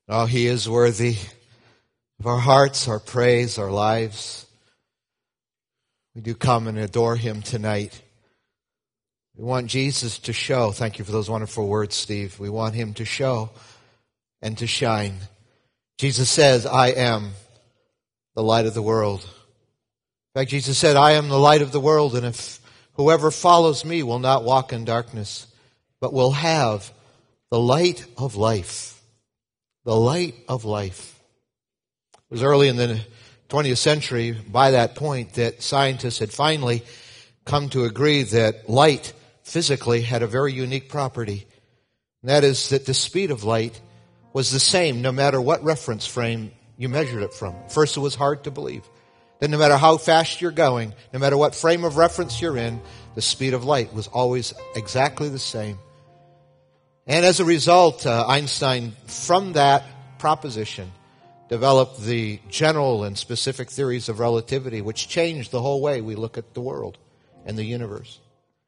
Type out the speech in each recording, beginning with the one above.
Oh, He is worthy of our hearts, our praise, our lives. We do come and adore Him tonight. We want Jesus to show. Thank you for those wonderful words, Steve. We want Him to show and to shine. Jesus says, I am the light of the world. In fact, Jesus said, I am the light of the world, and if whoever follows me will not walk in darkness, but will have the light of life. The light of life. It was early in the 20th century, by that point, that scientists had finally come to agree that light physically had a very unique property. And that is that the speed of light was the same no matter what reference frame you measured it from. First, it was hard to believe. Then no matter how fast you're going, no matter what frame of reference you're in, the speed of light was always exactly the same. And as a result, Einstein, from that proposition, developed the general and specific theories of relativity, which changed the whole way we look at the world and the universe.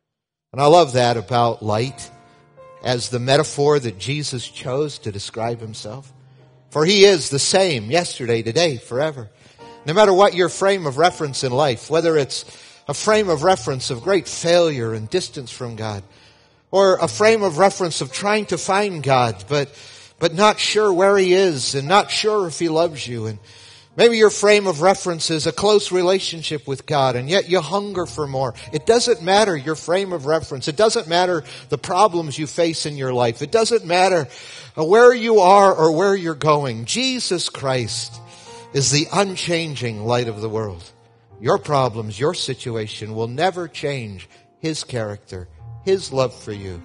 And I love that about light as the metaphor that Jesus chose to describe Himself. For He is the same yesterday, today, forever. No matter what your frame of reference in life, whether it's a frame of reference of great failure and distance from God, or a frame of reference of trying to find God, but not sure where He is and not sure if He loves you. And maybe your frame of reference is a close relationship with God, and yet you hunger for more. It doesn't matter your frame of reference. It doesn't matter the problems you face in your life. It doesn't matter where you are or where you're going. Jesus Christ is the unchanging light of the world. Your problems, your situation will never change His character, His love for you,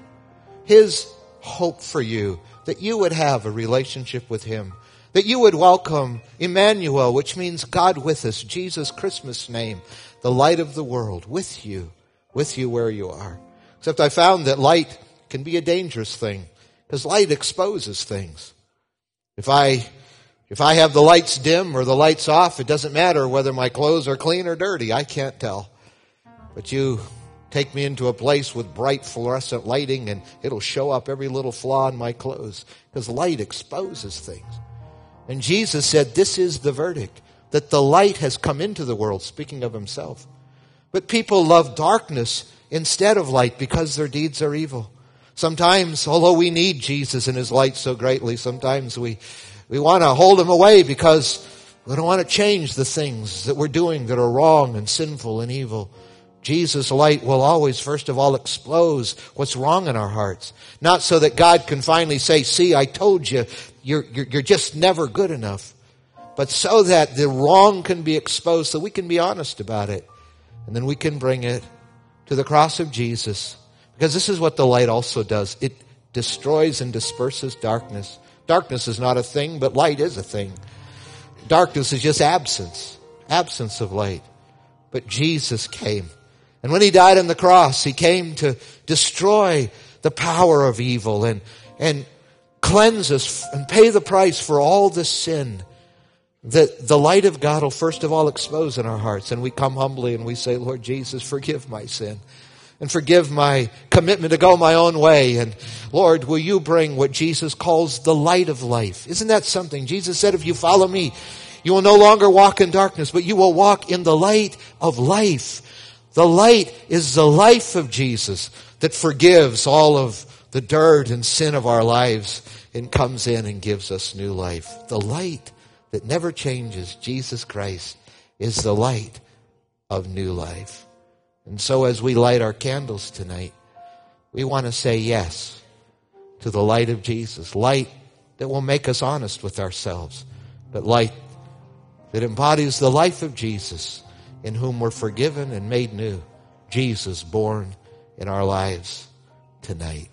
His hope for you, that you would have a relationship with Him, that you would welcome Emmanuel, which means God with us, Jesus' Christmas name, the light of the world, with you where you are. Except I found that light can be a dangerous thing, because light exposes things. If I have the lights dim or the lights off, it doesn't matter whether my clothes are clean or dirty. I can't tell. But you take me into a place with bright fluorescent lighting and it'll show up every little flaw in my clothes, because light exposes things. And Jesus said, this is the verdict, that the light has come into the world, speaking of Himself. But people love darkness instead of light because their deeds are evil. Sometimes, although we need Jesus and His light so greatly, sometimes we want to hold Him away because we don't want to change the things that we're doing that are wrong and sinful and evil. Jesus' light will always, first of all, expose what's wrong in our hearts. Not so that God can finally say, see, I told you, you're just never good enough. But so that the wrong can be exposed, so we can be honest about it. And then we can bring it to the cross of Jesus. Because this is what the light also does. It destroys and disperses darkness. Darkness is not a thing, but light is a thing. Darkness is just absence of light. But Jesus came. And when He died on the cross, He came to destroy the power of evil and cleanse us and pay the price for all the sin that the light of God will first of all expose in our hearts. And we come humbly and we say, Lord Jesus, forgive my sin and forgive my commitment to go my own way. And Lord, will you bring what Jesus calls the light of life? Isn't that something? Jesus said, if you follow me, you will no longer walk in darkness, but you will walk in the light of life. The light is the life of Jesus that forgives all of the dirt and sin of our lives and comes in and gives us new life. The light that never changes, Jesus Christ, is the light of new life. And so as we light our candles tonight, we want to say yes to the light of Jesus. Light that will make us honest with ourselves, but light that embodies the life of Jesus, in whom we're forgiven and made new. Jesus born in our lives tonight.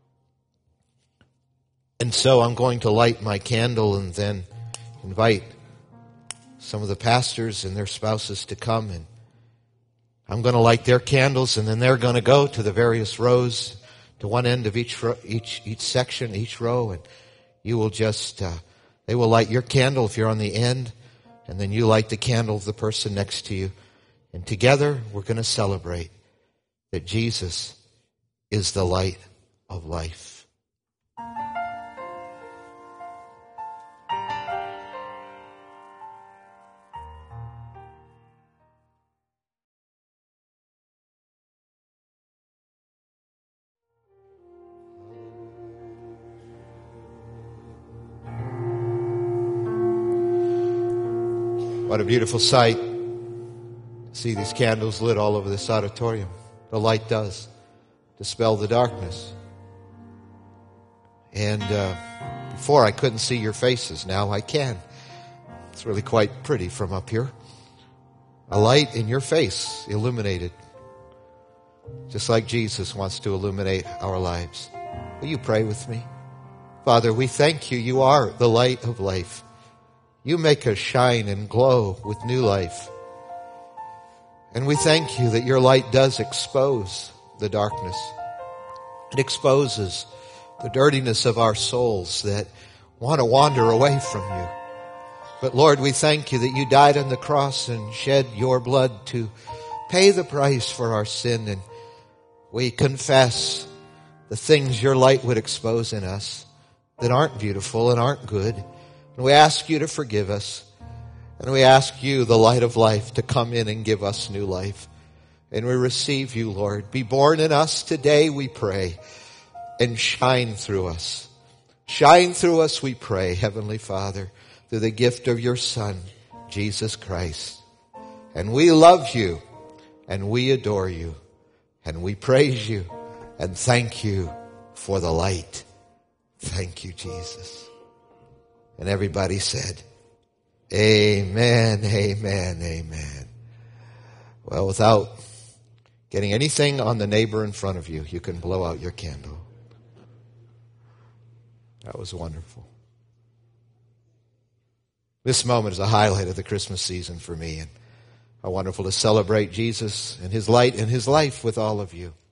And so I'm going to light my candle and then invite some of the pastors and their spouses to come, and I'm going to light their candles, and then they're going to go to the various rows, to one end of each section, each row, and you will just, they will light your candle if you're on the end, and then you light the candle of the person next to you. And together we're going to celebrate that Jesus is the light of life. What a beautiful sight to see these candles lit all over this auditorium. The light does dispel the darkness. And before I couldn't see your faces. Now I can. It's really quite pretty from up here. A light in your face, illuminated. Just like Jesus wants to illuminate our lives. Will you pray with me? Father, we thank you. You are the light of life. You make us shine and glow with new life. And we thank you that your light does expose the darkness. It exposes the dirtiness of our souls that want to wander away from you. But Lord, we thank you that you died on the cross and shed your blood to pay the price for our sin. And we confess the things your light would expose in us that aren't beautiful and aren't good. And we ask you to forgive us. And we ask you, the light of life, to come in and give us new life. And we receive you, Lord. Be born in us today, we pray. And shine through us. Shine through us, we pray, Heavenly Father, through the gift of your Son, Jesus Christ. And we love you. And we adore you. And we praise you. And thank you for the light. Thank you, Jesus. And everybody said, amen, amen, amen. Well, without getting anything on the neighbor in front of you, you can blow out your candle. That was wonderful. This moment is a highlight of the Christmas season for me, and how wonderful to celebrate Jesus and his light and his life with all of you.